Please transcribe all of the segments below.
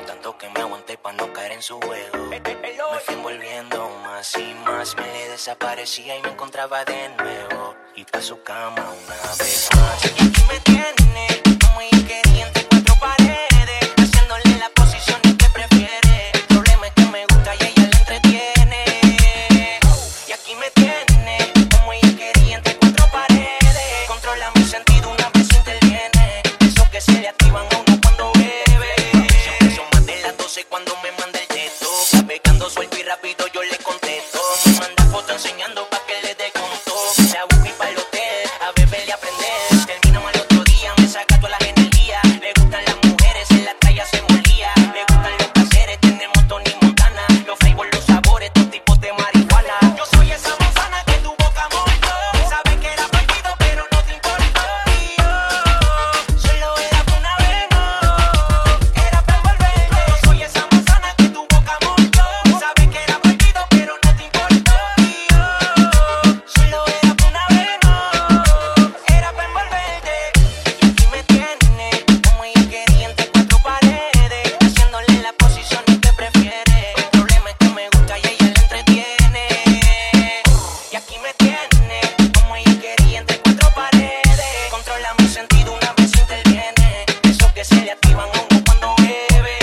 Tanto que me aguanté para no caer en su juego. Me fui envolviendo más y más. Me le desaparecía y me encontraba de nuevo. Y pa' su cama una vez más. Y aquí me tiene como ella quería entre cuatro paredes, haciéndole las posiciones que prefiere. El problema es que me gusta y ella le entretiene. Y aquí me tiene como ella quería entre cuatro paredes. Controla mi sentido una vez interviene. Eso que se le activan a uno cuando bebe. Siempre son más de las 12 cuando me manda el texto. Navegando suelto y rápido yo le contesto. Me manda foto enseñando pa' que le dé conto. La busco y pa' el hotel a beber y aprender. Terminamos al otro día, me saca toda la energía. Le gustan las mujeres, en la calle se molía. Le gustan los placeres, tenemos Tony Montana. Los flavors, los sabores, estos tipos de marihuana. Yo soy esa manzana que tu boca mordió. Sabes que era prohibido, pero no te importó. Y yo solo era por una vez, no. Era para envolverte. Yo soy esa manzana que tu boca mordió. Sabes que era prohibido, pero no te importó. Y yo solo era por una vez, no. Era para envolverte. Y aquí me tiene como ella quería entre cuatro paredes, haciéndole las posiciones que prefiere. El problema es que me gusta y ella le entretiene. Y aquí me tiene como ella quería entre cuatro paredes. Controla mi sentido una vez interviene. Eso que se le activan a uno cuando bebe.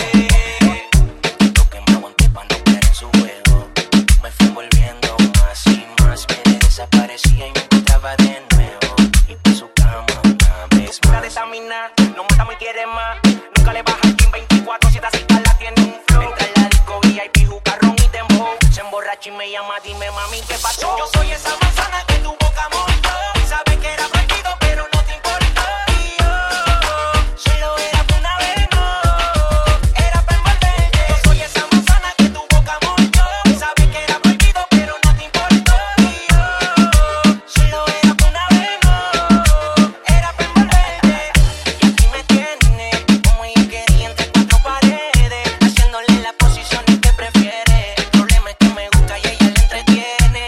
Lo que me aguanté pa' no caer en su juego. Me fui envolviendo más y más. Me desaparecía y me encontraba de nuevo. Y pa' su cama una vez más. De esa mina, no mata y quiere más. Nunca le baja el 24-7, así que la tiene un flow. Entra en la disco VIP, juca ron y dembow. Se emborracha y me llama, dime mami, ¿qué pasó? Yo soy esa manzana que tu boca mordió. Sabes que era prohibido, pero no te importó. Y yo solo era por una vez, no. Era para envolverte. Yo soy esa manzana que tu boca mordió. Sabes que era prohibido, pero no te importó. Y yo solo era por una vez, no. Era para envolverte. Y aquí me tiene como ella quería entre cuatro paredes, haciéndole las posiciones que prefiere. El problema es que me gusta y ella le entretiene.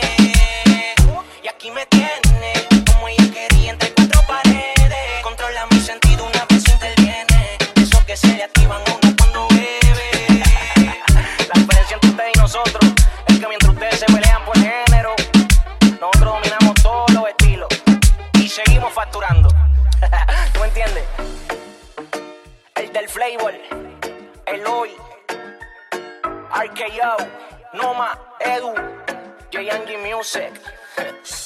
Y aquí me tiene como ella quería entre cuatro paredes. Controla mi sentido una vez interviene. Eso que se le activan a uno cuando bebe. La diferencia entre ustedes y nosotros es que mientras ustedes se pelean por género, nosotros dominamos todos los estilos y seguimos facturando. ¿Tú me entiendes? El del flavor, el hoy, RKO, Noma, Edu, J&G Music.